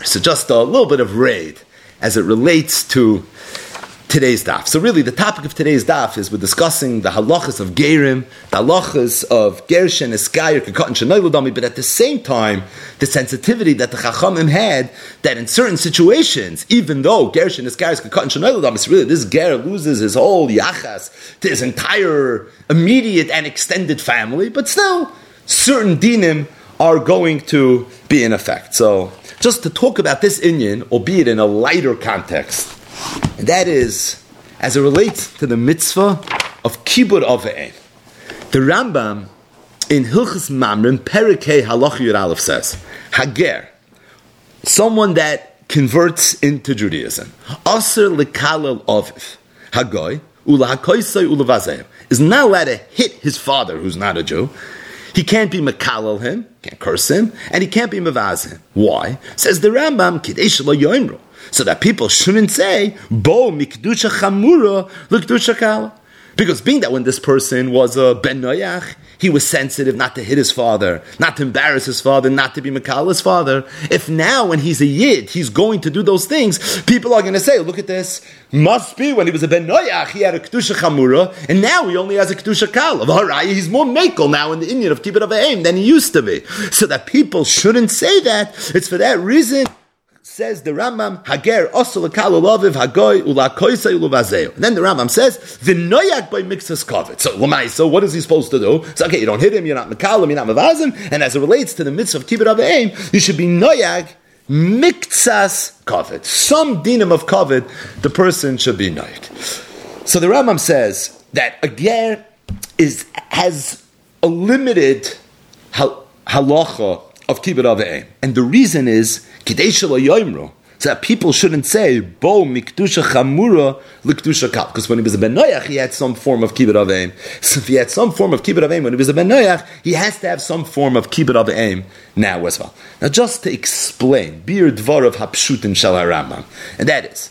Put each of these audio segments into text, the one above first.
So just a little bit of raid as it relates to today's daf. So really, the topic of today's daf is we're discussing the halachas of gerim, the halachas of gershen, eskayer, kekatan, shenoiludami, but at the same time, the sensitivity that the chachamim had that in certain situations, even though gershen, eskayer, kekatan, shenoiludami, really this ger loses his whole yachas to his entire immediate and extended family, but still, certain dinim are going to be in effect. So, just to talk about this inyan, albeit in a lighter context, and that is, as it relates to the mitzvah of kibud avei. The Rambam in Hilchos Mamrin, Perikei Halacha Yud Aleph says, Hager, someone that converts into Judaism, Aser lekalel aviv, Hagoy, ulahakoisai ulavazeh, is not allowed to hit his father, who's not a Jew. He can't be mekalel him, can't curse him, and he can't be mevaz him. Why? Says the Rambam, Kidei shelo yoimru, so that people shouldn't say, Bo mikdusha chamura l'kedusha kala. Because being that when this person was a ben noyach, he was sensitive not to hit his father, not to embarrass his father, not to be mekal his father. If now when he's a yid, he's going to do those things, people are going to say, look at this, must be when he was a ben noyach, he had a kedusha chamura, and now he only has a kedusha kala. He's more mekel now in the Indian of kibbut avayim than he used to be. So that people shouldn't say that. It's for that reason. Says the Rambam, Hager osel lekal olaviv hagoy ulakoisay uluvazeo. And then the Rambam says, v'noyak by mixas kavit. So what is he supposed to do? So okay, you don't hit him, you're not mekalim, you're not mavazim, and as it relates to the mitzvah of kibbut avayim, you should be noyak mixas kavit. Some dinim of kavit, the person should be noyak. So the Rambam says that a ger has a limited halacha of kibbut avayim, and the reason is Kidei shelo yoimru, so that people shouldn't say Bo mikdusha chamura l'kedusha kal, because when he was a ben noyach, he had some form of kibbut avayim. So if he had some form of kibbut avayim when he was a ben noyach, he has to have some form of kibbut avayim now as well. Now, just to explain, bir dvar of hapshutin shel Rambam, and that is,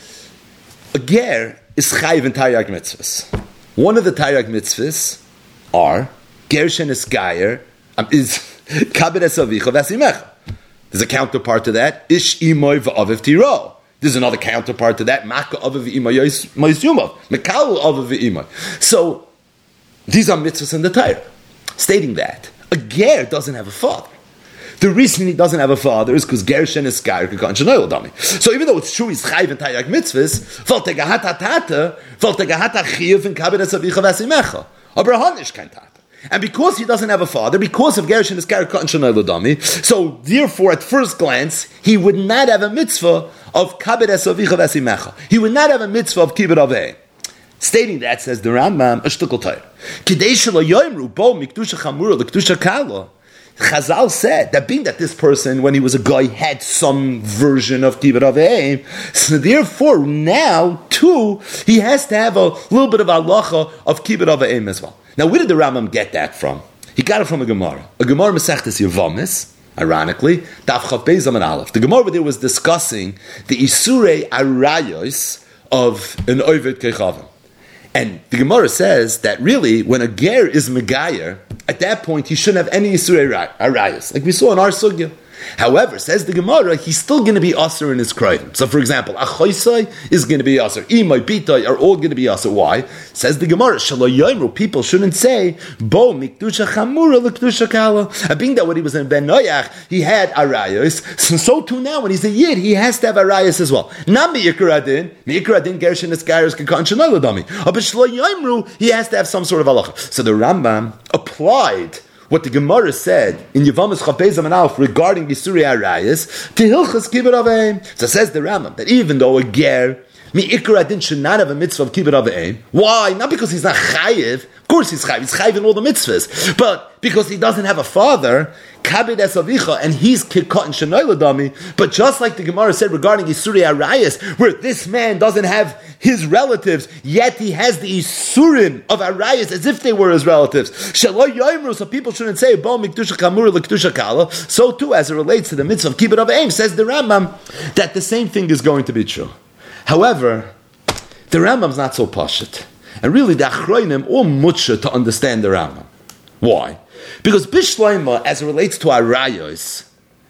a ger is chayiv in taryag mitzvahs. One of the taryag mitzvahs are gershen eskayer is kabed es avicha v'asimecha. There's a counterpart to that. Ish imoy v'aviv tiro. There's another counterpart to that. Maka aviv v'imoy yisumov. Mekal aviv v'imoy. So, these are mitzvahs in the Torah. Stating that a ger doesn't have a father. The reason he doesn't have a father is because Gershen is Skayer Kekatan Shenoiludami. So even though it's true he's chayiv in Taryag mitzvahs, Voltegahat Tata, Voltegahat Chiyuv in Kabed Esavicha V'asimecha. Abraham is kein Tata. And because he doesn't have a father, because of Gershen is Skayer Kekatan Shenoiludami, so therefore at first glance, he would not have a mitzvah of Kabed Esavicha V'asimecha. He would not have a mitzvah of Kibbut Avei. Stating that, says the Rambam, a shtukal Torah. Kidei shelo yoimru bo mikdusha chamura l'kedusha kala. Chazal said that being that this person, when he was a guy, had some version of kibbut avei, so therefore now too he has to have a little bit of halacha of kibbut avei as well. Now, where did the Rambam get that from? He got it from a Gemara. A Gemara Masechtas Yevamis, ironically, Daf Chav Beis Amud Aleph. The Gemara there was discussing the isurei arayos of an oived kechavim. And the Gemara says that really, when a ger is megayer, at that point he shouldn't have any Yisurei Arayos, like we saw in our sugya. However, says the Gemara, he's still going to be aser in his krayim. So, for example, Achoisai is going to be aser. Imai, Bitai are all going to be aser. Why? Says the Gemara, Shelo Yoimru, people shouldn't say, Bo mikdusha chamura l'kedusha kala. And being that when he was in Ben Noyach, he had arayos. So too now, when he's a yid, he has to have arayos as well. Not mi'ikar adin gershin eskayeres kekatan shenoiludami. But Shelo Yoimru, he has to have some sort of halacha. So the Rambam applied what the Gemara said in Yevamis Chav Beis Amud Aleph regarding Yisurei Arayos to Hilchos Kibbut Avei. So says the Rambam that even though a ger mi'ikar adin should not have a mitzvah of Kibbut Avei, why? Not because he's not chayiv. Of course he's chayiv in all the mitzvahs, but because he doesn't have a father, kabed esavicha, and he's kekatan shenoiludami. But just like the Gemara said regarding Yisurei Arayos, where this man doesn't have his relatives, yet he has the Isurim of Arayos as if they were his relatives. Shelo yoimru, so people shouldn't say Bo mikdusha chamura l'kedusha kala. So too, as it relates to the mitzvah of kibbut avei, says the Rambam that the same thing is going to be true. However, the Rambam's not so pashut. And really, the Achroinim all mutsha to understand the Rambam. Why? Because Bishloima, as it relates to Arayos,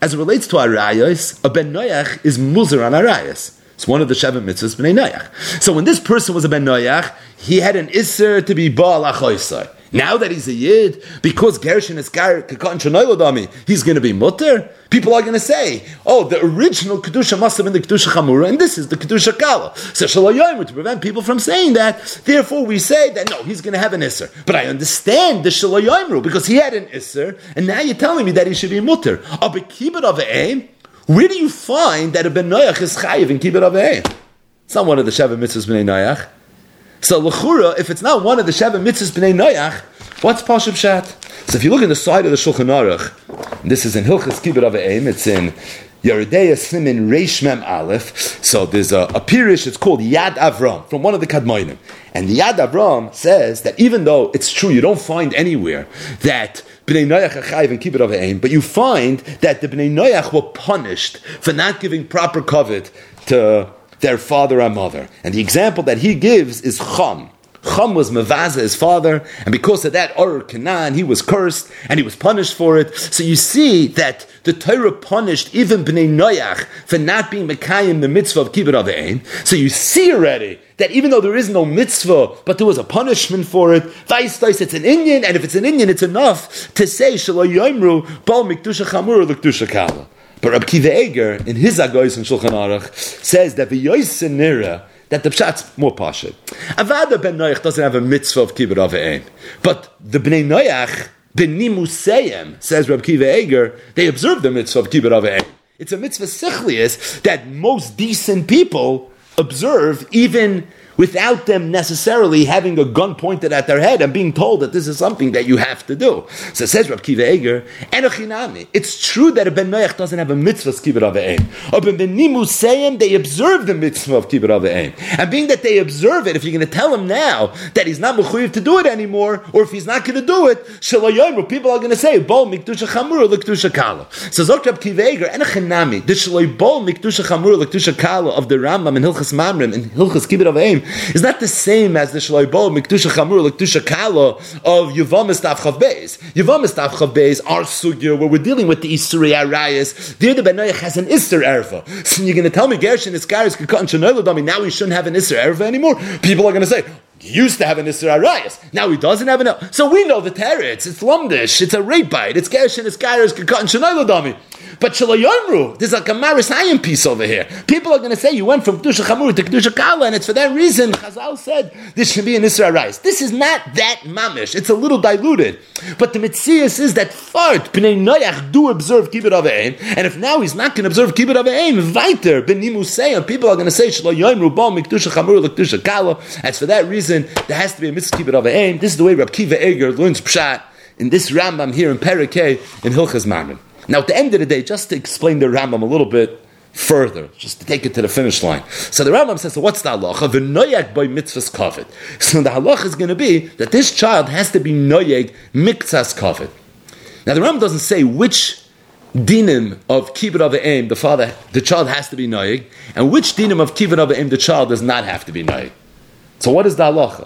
as it relates to arayos, a ben noyach is muzar on arayos. It's one of the Shevet mitzvahs b'nei noyach. So when this person was a ben noyach, he had an isser to be baal achoisai. Now that he's a yid, because Gershon is Kekatan Shanoilodami, he's going to be mutter. People are going to say, oh, the original Kedusha must have been the Kedusha Chamura, and this is the Kedusha Kala. So Shalayomer, to prevent people from saying that, therefore we say that, no, he's going to have an Isser. But I understand the Shalayomer, because he had an Isser, and now you're telling me that he should be mutter. But Kibbut of Aim, where do you find that a Ben Noyach is Chayiv in Kibbut of Aim? It's not one of the Shevet mitzvahs B'nei Noyach. So l'chura, if it's not one of the Shevet mitzvahs b'nei Noyach, what's Pashup Shat? So if you look in the side of the Shulchan Aruch, this is in Hilchas Kibbut of Eim, it's in Yeridei Simin Reish Mem Aleph. So there's a pirish, it's called Yad Avram, from one of the Kadmonim. And the Yad Avram says that even though it's true, you don't find anywhere that B'nei Noyach are chayiv and Kibbut of Eim, but you find that the B'nei Noyach were punished for not giving proper kavod to their father and mother. And the example that he gives is Cham. Cham was Mavaza, his father, and because of that, Ur Canaan, he was cursed, and he was punished for it. So you see that the Torah punished even Bnei Noyach for not being Mekayim the mitzvah of Kibbut of Ein. So you see already that even though there is no mitzvah, but there was a punishment for it, it's an Indian, and if it's an Indian, it's enough to say, Shelo Yomru, Bal Mikdusha Chamur, L'Kdusha Kala. But Reb Kiva Eger, in his Agoyis in Shulchan Aruch, says that the Yoysen Nira, that the Pshat's more pashut. Avada ben Noach doesn't have a mitzvah of Kibbut of Ein. But the Bnei Noach, B'nimusayim, says Reb Kiva Eger, they observe the mitzvah of Kibbut of Ein. It's a mitzvah sichlius that most decent people observe even without them necessarily having a gun pointed at their head and being told that this is something that you have to do. So it says Reb Kiva Eger, Enochinami. It's true that a Ben Noach doesn't have a mitzvah of Kibbut of Ein. But in the Nimusayim, they observe the mitzvah of Kibbut of Ein. And being that they observe it, if you're going to tell him now that he's not mechuyev to do it anymore, or if he's not going to do it, Shalayomer, people are going to say, Bol Mikdusha Chamura L'Kdusha Kala. So Zok Reb Kiva Eger, Enochinami, the Shalay Bol Mikdusha Chamura L'Kdusha Kala of the Rambam in Hilchas Mamrim and Hilchas Kibbut of Ein is not the same as the Shalai Bo Mikdusha Chamur L'Kdusha Kala of Yevamis Tav Chav Beis. Yevamis Tav Chav Beis, our sugya, where we're dealing with the Isuri Arayas. There the Ben Noach has an Isser Erva. So you're going to tell me Gershon is Karis Kekatan Shanoilodami, now he shouldn't have an Isser Erva anymore? People are going to say, he used to have an Isser Arayas. Now he doesn't have an. So we know the teretz. It's Lumdish. It's a rape bite. It's Gershon, it's Karis Kekatan Shanoilodami. But Shalayomru, there's like a Maris Hayim piece over here. People are going to say you went from Kedusha Chamur to Kedusha Kala, and it's for that reason Chazal said this should be an Isra Arayis. This is not that mamish. It's a little diluted. But the Metzias is that Fart, B'nei Noach do observe Kibbut of Ein, and if now he's not going to observe Kibbut of Ein, Viter, B'nimusayim, people are going to say Shalayomru, Bal Mikdusha Chamur L'Kedusha Kala. As for that reason, there has to be a mitzvah Kibbut of Ein. This is the way Reb Kiva Eger learns Pshat in this Rambam here in Perikei in Hilchas Mamrim. Now, at the end of the day, just to explain the Rambam a little bit further, just to take it to the finish line. So the Rambam says, so what's the halacha? V'noyeg by mitzvahs kavod. So the halacha is going to be that this child has to be noyeg mitzvahs kavod. Now, the Rambam doesn't say which dinim of kibbut of aim the child has to be noyeg, and which dinim of kibbut of aim the child does not have to be noyeg. So what is the halacha?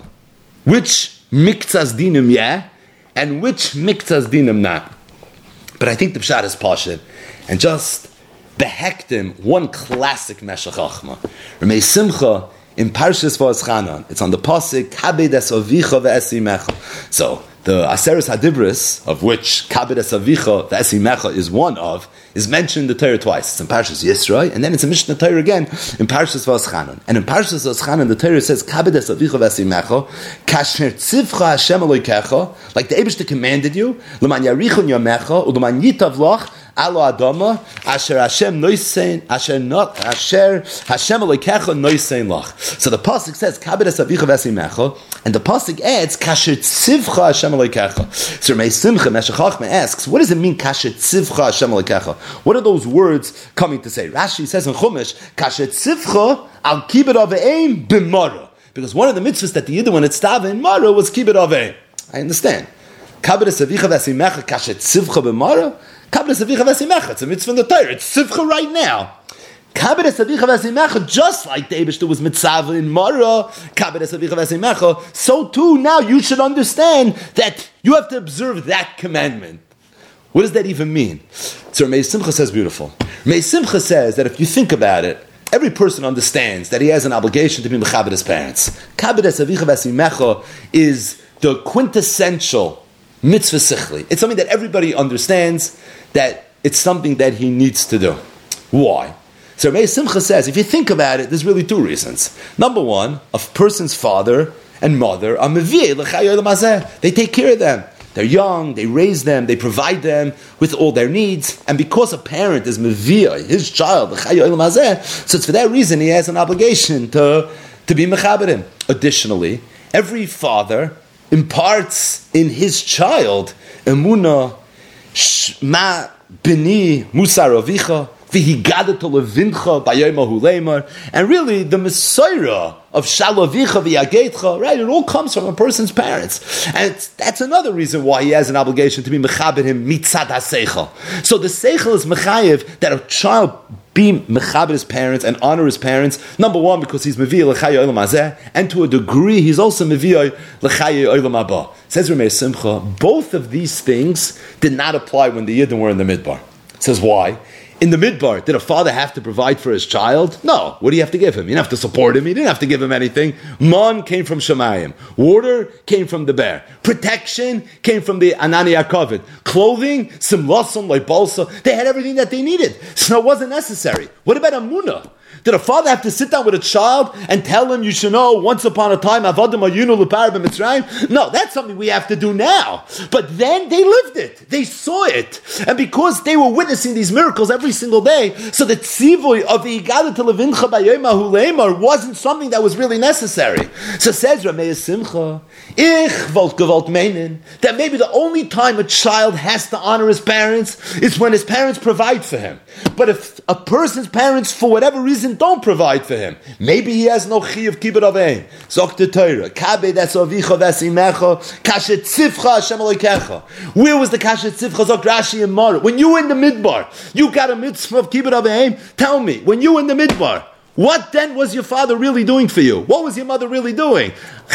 Which mitzvahs dinim yeah, and which mitzvahs dinim not? But I think the pshat is pashut, and just behektim, one classic Meshech Chachma. Ramei Simcha in Parshas Va'eschanan. It's on the pasuk Kabed es avicha ve'esimecha. So the Aseres Hadibris, of which Kabed es avicha ve'esimecha is one of, is mentioned in the Torah twice. It's in Parshas Yisro, and then it's in Mishnah Torah again in Parshas Va'eschanan. And in Parshas Va'eschanan, the Torah says Kabed es avicha ve'esimecha kasher tzivcha Hashem Elokecha, like the Eibishter commanded you, l'man yarichun yamecha u'l'man yitav loch Alo Adama, Asher Hashem Noisein, Asher Hashem Elokecha Noisein Lach. So the pasuk says Kabed es avicha ve'esimecha, and the pasuk adds Kasher Tzivcha Hashem Elokecha. So Ramei Simcha Meshech Chachma asks, what does it mean Kasher Tzivcha Hashem Elokecha? What are those words coming to say? Rashi says in Chumash, Kasher Tzivcha al Kibbut of Aim b'Mara, because one of the mitzvahs that the Yidden when it's Tava in Mara was Kibbut of Aim. I understand. Kabed es avicha ve'esimecha Kasher Tzivcha b'Mara. Kabed es avicha ve'esimecha. It's a mitzvah in the Torah. It's tzivcha right now. Kabed es avicha ve'esimecha, just like the Eibishter was mitzvah in Mara, Kabed es avicha ve'esimecha, so too now you should understand that you have to observe that commandment. What does that even mean? So Ramei Simcha says beautiful. Ramei Simcha says that if you think about it, every person understands that he has an obligation to be mechabed his parents. Kabed es avicha v'asimecha is the quintessential mitzvah sichli. It's something that everybody understands, that it's something that he needs to do. Why? So Ramei Simcha says, if you think about it, there's really two reasons. Number one, a person's father and mother are meviyeh l'chayei olam hazeh. They take care of them. They're young, they raise them, they provide them with all their needs. And because a parent is meviyah, his child, l'chayei olam hazeh, so it's for that reason he has an obligation to be mechaber him. Additionally, every father imparts in his child emunah, shma bini musar avicha, and really the Messiah of Shalavicha v'yagetcha, right? It all comes from a person's parents, and that's another reason why he has an obligation to be mechaber him mitzad haseichel. So the seichel is mechayev that a child be mechaber his parents and honor his parents. Number one, because he's meviyah l'chayei olam hazeh, and to a degree he's also meviyah l'chayei olam haba. Says Ramei Simcha, both of these things did not apply when the Yidden were in the Midbar. Says why? In the Midbar, did a father have to provide for his child? No. What do you have to give him? You didn't have to support him. You didn't have to give him anything. Man came from Shemayim. Water came from the bear. Protection came from the Anani HaKavod. Clothing, simlasam, like balsa. They had everything that they needed. So it wasn't necessary. What about Amunah? Did a father have to sit down with a child and tell him, you should know, once upon a time, Avadim Ayunu L'Par B'Mitzrayim? No, that's something we have to do now. But then they lived it. They saw it. And because they were witnessing these miracles every single day, so the tzivoy of the Igada Televincha B'Yoma Huleimar wasn't something that was really necessary. So says Ramei Simcha, Ich wollt gewollt meinen, that maybe the only time a child has to honor his parents is when his parents provide for him. But if a person's parents, for whatever reason, don't provide for him, maybe he has no chi of kibbut avein. Zok the Torah, kabed es avicha v'asimecha, kashet tzivcha Hashem Elokecha. Where was the kashet tzivcha? Zok Rashi and Mar. When you were in the midbar, you got a mitzvah of kibbut avein. Tell me, when you were in the midbar, what then was your father really doing for you? What was your mother really doing?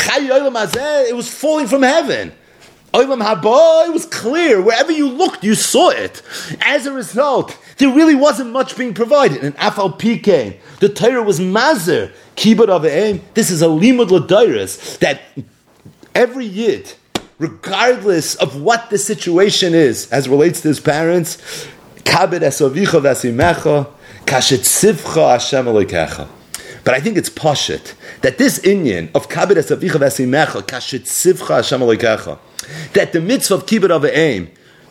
It was falling from heaven. Olam haba, it was clear. Wherever you looked, you saw it. As a result, there really wasn't much being provided. And Afal Pikein, the Torah was mazer. Kibbut aveim. This is a limud l'dairis, that every yid, regardless of what the situation is, as relates to his parents, kabed es avicha v'asimecha, kashet tzivcha Hashem Elokecha. But I think it's pashut that this inyan of kabed es avicha v'asimecha, kashet tzivcha Hashem Elokecha, that the mitzvah of kibbut aveim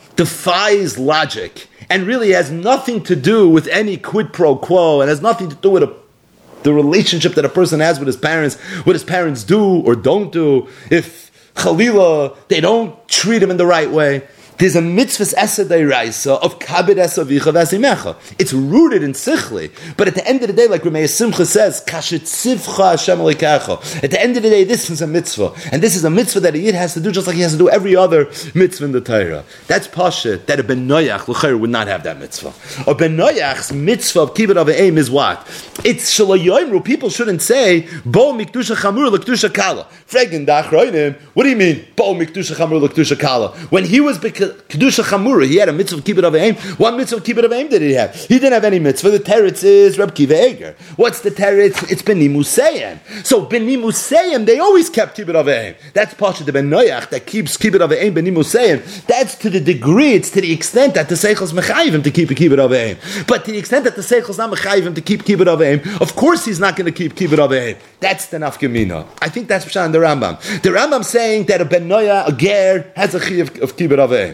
defies logic and really has nothing to do with any quid pro quo and has nothing to do with the relationship that a person has with his parents, what his parents do or don't do, if Chalila, they don't treat him in the right way. There's a mitzvah's esadei of kabed es avicha v'asimecha. It's rooted in sichli, but at the end of the day, like Ramei Simcha says, kashet tzivcha Hashem Elokecha. At the end of the day, this is a mitzvah, and this is a mitzvah that a yid has to do, just like he has to do every other mitzvah in the Torah. That's pashut that a ben noyach l'chayr would not have that mitzvah. A ben noyach's mitzvah of kibbut aveim is what? It's shalayoimru. People shouldn't say bo mikdusha chamur l'kedusha kala. Fragen dachroinim. What do you mean bo mikdusha chamur l'kedusha kala? When he was Kedusha Chamura, he had a mitzvah of kibbut aveim. What mitzvah of kibbut aveim did he have? He didn't have any mitzvah. The teretz is Reb Kiva Eger. What's the teretz? It's B'ni Musayim. So B'ni Musayim, they always kept kibbut aveim. That's Pasha the Ben Noyach that keeps kibbut aveim B'ni Musayim. That's to the degree, it's to the extent that the Seichel is mechayivim to keep a kibbut aveim. But to the extent that the Seichel is not mechayivim to keep kibbut aveim, of course he's not going to keep kibbut aveim. That's the nafkamina. I think that's Pshan the Rambam. The Rambam saying that a Ben Noyach, a ger, has a chi of kibbut aveim.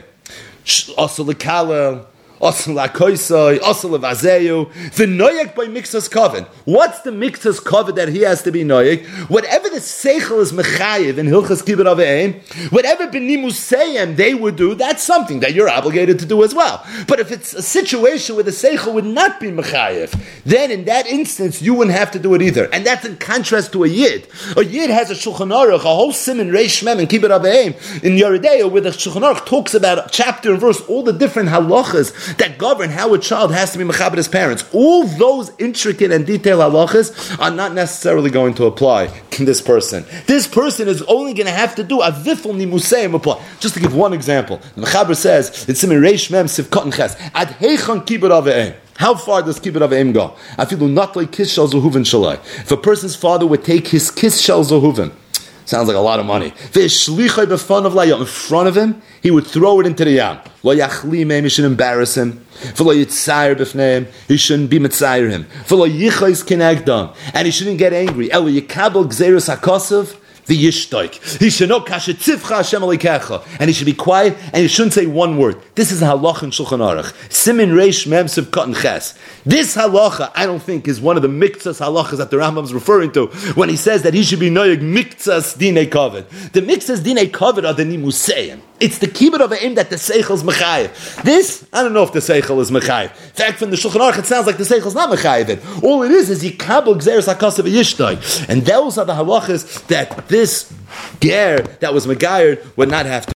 Also the kala, also la koisai, also la vazeyu. The noyek by mixas koven. What's the mixas koven that he has to be noyek? Whatever the seichel is mechayiv in hilchas kibbut aveim, whatever b'ni musayim they would do, that's something that you're obligated to do as well. But if it's a situation where the seichel would not be mechayiv, then in that instance you wouldn't have to do it either. And that's in contrast to a yid. A yid has a shulchan aruch, a whole siman reish mem in kibbut aveim in Yeridea, where the shulchan aruch talks about chapter and verse all the different halachas that govern how a child has to be mechaber his parents. All those intricate and detailed halachas are not necessarily going to apply to this person. This person is only going to have to do a viful nimuseim apply. Just to give one example, the mechaber says it's Siman Reish Mem Sivkot and Ches ad heichan kibbut aveim. How far does kibbut aveim go? Afilu not like kiss shel zohuvin shalai. If a person's father would take his kiss shel zohuvin, sounds like a lot of money, in front of him, he would throw it into the yam. He shouldn't embarrass him. He shouldn't be mitzayer him. And he shouldn't get angry. The yishtoik. He should know kasher tzivcha Hashem alikecha, and he should be quiet, and he shouldn't say one word. This is a halacha in Shulchan Aruch. Siman Reish Mem Sivkot and Ches. This halacha, I don't think, is one of the miktzas halachas that the Rambam is referring to when he says that he should be noyeg miktzas dinei kavod. The miktzas dinei kavod are the nimuseim. It's the kibbut of aim that the seichel is mechayev. This, I don't know if the seichel is mechayev. In fact, from the Shulchan Aruch, it sounds like the seichel is not mechayev. All it is yikabel gzeres hakasav yishtoik, and those are the halachas that this ger that was megayer would not have to.